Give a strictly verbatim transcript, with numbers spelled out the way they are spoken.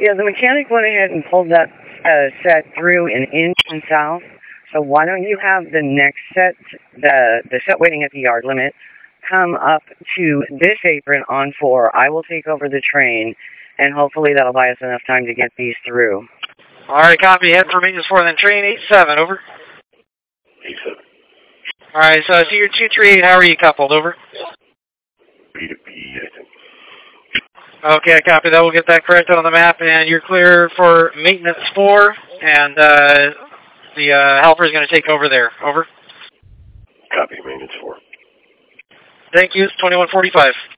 Yeah, the mechanic went ahead and pulled that uh, set through and in and south. So why don't you have the next set, the the set waiting at the yard limit, come up to this apron on four. I will take over the train, and hopefully that'll buy us enough time to get these through. All right, copy. Head for maintenance four, then train eight seven, over. eight seven. All right, so I see your two three eight. How are you coupled, over? B to B, I think. Okay, copy that. We'll get that corrected on the map, and you're clear for maintenance four, and uh, the uh, helper is going to take over there. Over. Copy, maintenance four. Thank you. It's twenty-one forty-five.